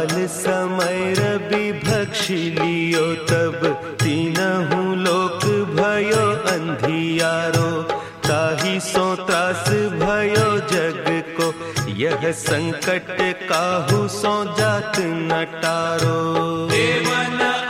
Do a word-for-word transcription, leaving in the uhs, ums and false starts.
काल समय रवि भक्षी लियो, तब तीनहु लोक भयो अंधियारो। ताहि सो त्रास भयो जग को, यह संकट काहू सो जात न टारो। देवन